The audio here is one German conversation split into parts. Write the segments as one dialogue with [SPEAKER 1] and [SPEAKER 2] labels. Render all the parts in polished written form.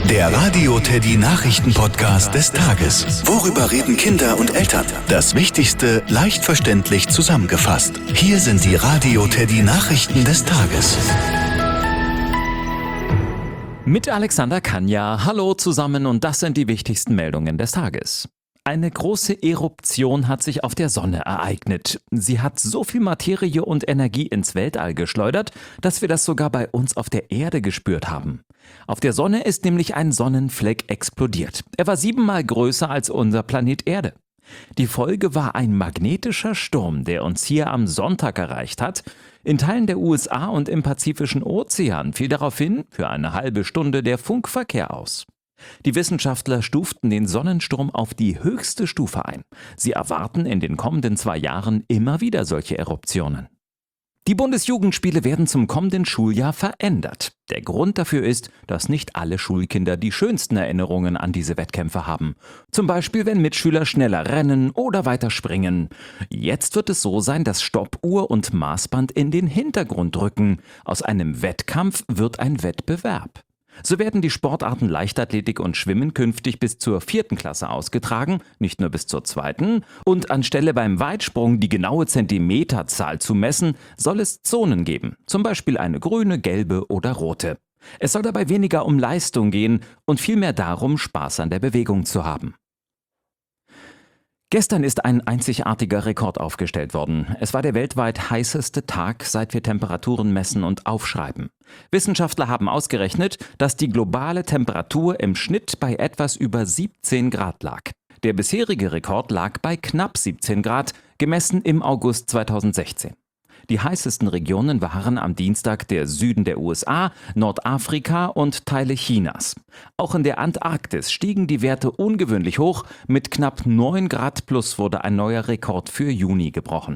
[SPEAKER 1] Der Radio Teddy Nachrichten-Podcast des Tages. Worüber reden Kinder und Eltern? Das Wichtigste leicht verständlich zusammengefasst. Hier sind die Radio Teddy Nachrichten des Tages.
[SPEAKER 2] Mit Alexander Kanja. Hallo zusammen und das sind die wichtigsten Meldungen des Tages. Eine große Eruption hat sich auf der Sonne ereignet. Sie hat so viel Materie und Energie ins Weltall geschleudert, dass wir das sogar bei uns auf der Erde gespürt haben. Auf der Sonne ist nämlich ein Sonnenfleck explodiert. Er war 7-mal größer als unser Planet Erde. Die Folge war ein magnetischer Sturm, der uns hier am Sonntag erreicht hat. In Teilen der USA und im Pazifischen Ozean fiel daraufhin für eine halbe Stunde der Funkverkehr aus. Die Wissenschaftler stuften den Sonnensturm auf die höchste Stufe ein. Sie erwarten in den kommenden 2 Jahren immer wieder solche Eruptionen. Die Bundesjugendspiele werden zum kommenden Schuljahr verändert. Der Grund dafür ist, dass nicht alle Schulkinder die schönsten Erinnerungen an diese Wettkämpfe haben. Zum Beispiel, wenn Mitschüler schneller rennen oder weiter springen. Jetzt wird es so sein, dass Stoppuhr und Maßband in den Hintergrund rücken. Aus einem Wettkampf wird ein Wettbewerb. So werden die Sportarten Leichtathletik und Schwimmen künftig bis zur 4. Klasse ausgetragen, nicht nur bis zur 2. Und anstelle beim Weitsprung die genaue Zentimeterzahl zu messen, soll es Zonen geben, zum Beispiel eine grüne, gelbe oder rote. Es soll dabei weniger um Leistung gehen und vielmehr darum, Spaß an der Bewegung zu haben. Gestern ist ein einzigartiger Rekord aufgestellt worden. Es war der weltweit heißeste Tag, seit wir Temperaturen messen und aufschreiben. Wissenschaftler haben ausgerechnet, dass die globale Temperatur im Schnitt bei etwas über 17 Grad lag. Der bisherige Rekord lag bei knapp 17 Grad, gemessen im August 2016. Die heißesten Regionen waren am Dienstag der Süden der USA, Nordafrika und Teile Chinas. Auch in der Antarktis stiegen die Werte ungewöhnlich hoch. Mit knapp 9 Grad plus wurde ein neuer Rekord für Juni gebrochen.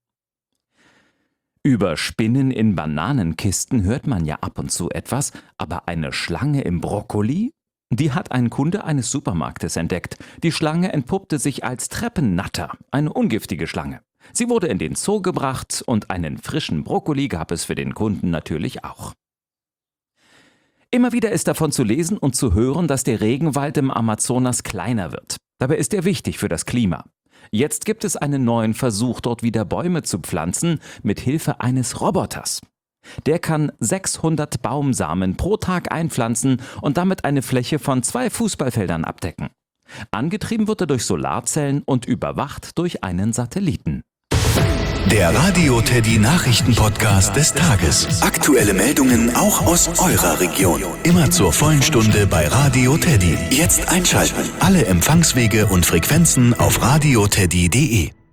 [SPEAKER 2] Über Spinnen in Bananenkisten hört man ja ab und zu etwas, aber eine Schlange im Brokkoli? Die hat ein Kunde eines Supermarktes entdeckt. Die Schlange entpuppte sich als Treppennatter, eine ungiftige Schlange. Sie wurde in den Zoo gebracht und einen frischen Brokkoli gab es für den Kunden natürlich auch. Immer wieder ist davon zu lesen und zu hören, dass der Regenwald im Amazonas kleiner wird. Dabei ist er wichtig für das Klima. Jetzt gibt es einen neuen Versuch, dort wieder Bäume zu pflanzen, mit Hilfe eines Roboters. Der kann 600 Baumsamen pro Tag einpflanzen und damit eine Fläche von 2 Fußballfeldern abdecken. Angetrieben wird er durch Solarzellen und überwacht durch einen Satelliten.
[SPEAKER 1] Der Radio Teddy Nachrichten-Podcast des Tages. Aktuelle Meldungen auch aus eurer Region. Immer zur vollen Stunde bei Radio Teddy. Jetzt einschalten. Alle Empfangswege und Frequenzen auf radioteddy.de.